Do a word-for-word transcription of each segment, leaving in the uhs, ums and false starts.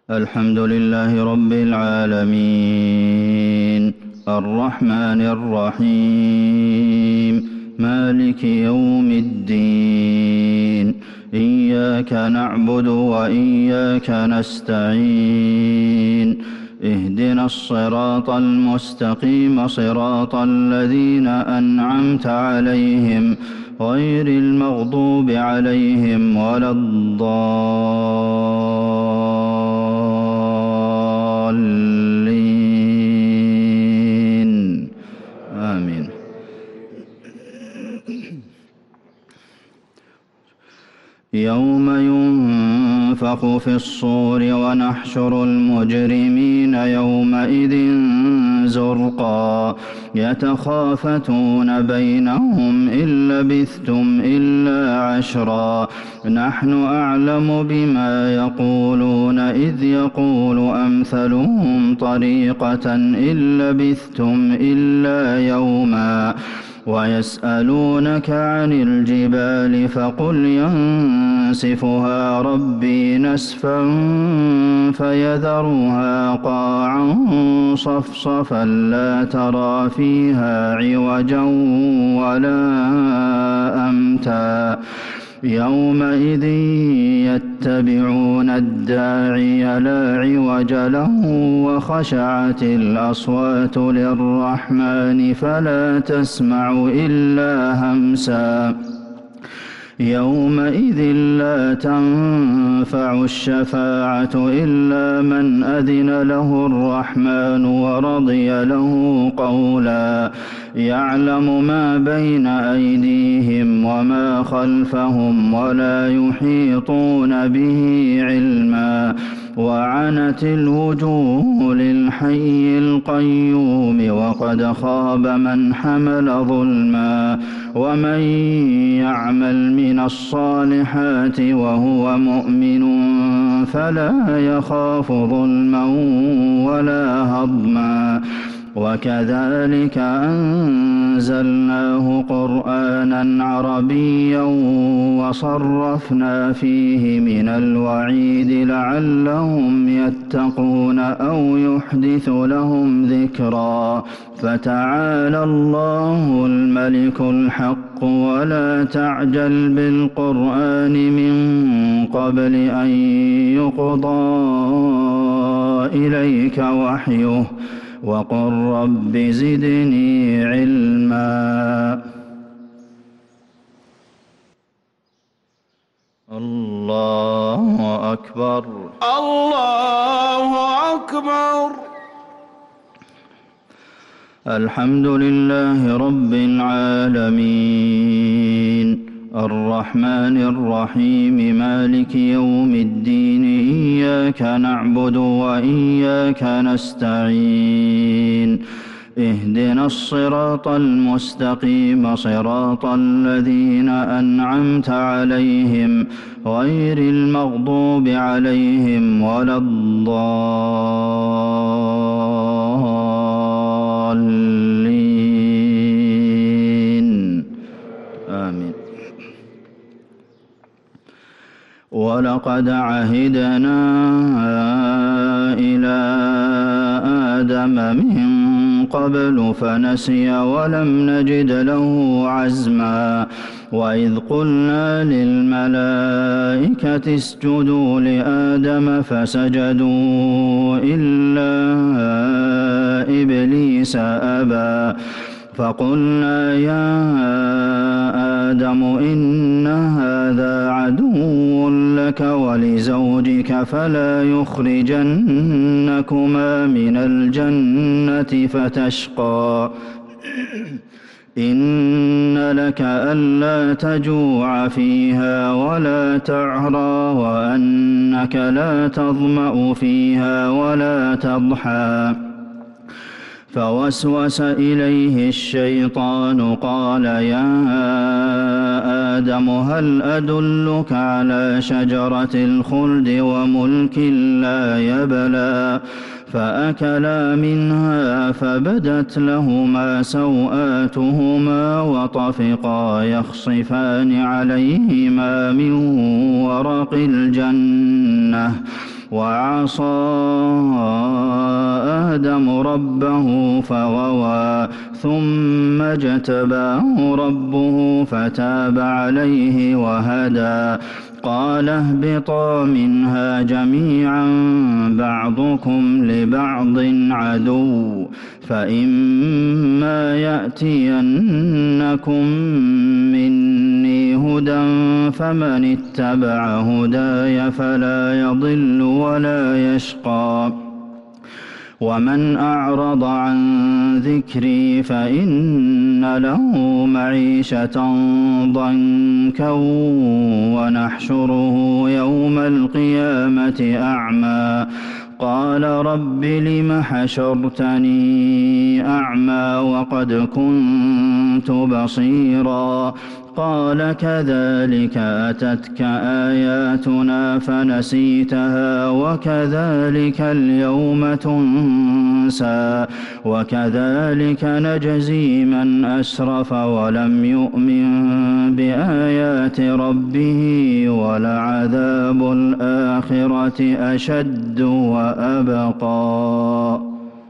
الحمد لله رب العالمين الرحمن الرحيم مالك يوم الدين إياك نعبد وإياك نستعين اهدنا الصراط المستقيم صراط الذين أنعمت عليهم غير المغضوب عليهم ولا الضالين آمين. يوم ينفخ في الصور ونحشر المجرمين يومئذ زرقا يتخافتون بينهم إن لبثتم إلا عشرا نحن أعلم بما يقولون إذ يقول أمثلهم طريقة إن لبثتم إلا يوما ويسألونك عن الجبال فقل ينسفها ربي نسفا فيذرها قاعا صفصفا لا ترى فيها عوجا ولا أمتا يومئذ يتبعون الداعي لا عوج له وخشعت الأصوات للرحمن فلا تسمع إلا همسا يومئذ لا تنفع الشفاعة إلا من أذن له الرحمن ورضي له قولا يعلم ما بين أيديهم وما خلفهم ولا يحيطون به علما وعنت الوجوه للحي القيوم وقد خاب من حمل ظلما ومن يعمل من الصالحات وهو مؤمن فلا يخاف ظلما ولا هضما وكذلك أنزلناه قرآنا عربيا وصرفنا فيه من الوعيد لعلهم يتقون أو يحدث لهم ذكرا فتعالى الله الملك الحق ولا تعجل بالقرآن من قبل أن يقضى إليك وحيه وقل رب زدني علما. الله أكبر الله أكبر. الحمد لله رب العالمين الرحمن الرحيم مالك يوم الدين إياك نعبد وإياك نستعين اهدنا الصراط المستقيم صراط الذين أنعمت عليهم غير المغضوب عليهم ولا الضالين آمين. ولقد عهدنا إلى آدم من قبل فنسي ولم نجد له عزما وإذ قلنا للملائكة اسجدوا لآدم فسجدوا إلا إبليس أبى فقلنا يا آدم إن هذا عدو لك ولزوجك فلا يخرجنكما من الجنة فتشقى إن لك ألا تجوع فيها ولا تعرى وأنك لا تظمأ فيها ولا تضحى فوسوس إليه الشيطان قال يا آدم هل أدلك على شجرة الخلد وملك لا يبلى فأكلا منها فبدت لهما سوآتهما وطفقا يخصفان عليهما من ورق الجنة وعصى آدم ربه فغوى ثم اجتباه ربه فتاب عليه وهدى قال اهبطا منها جميعا بعضكم لبعض عدو فإما يأتينكم مني هدى فمن اتبع هداي فلا يضل ولا يشقى ومن أعرض عن ذكري فإن له معيشة ضنكا ونحشره يوم القيامة أعمى قال رب لم حشرتني أعمى وقد كنت بصيرا قال كذلك أتتك آياتنا فنسيتها وكذلك اليوم تنسى وكذلك نجزي من أسرف ولم يؤمن بآيات ربه ولعذاب الآخرة أشد وأبقى.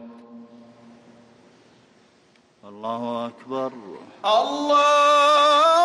الله أكبر. الله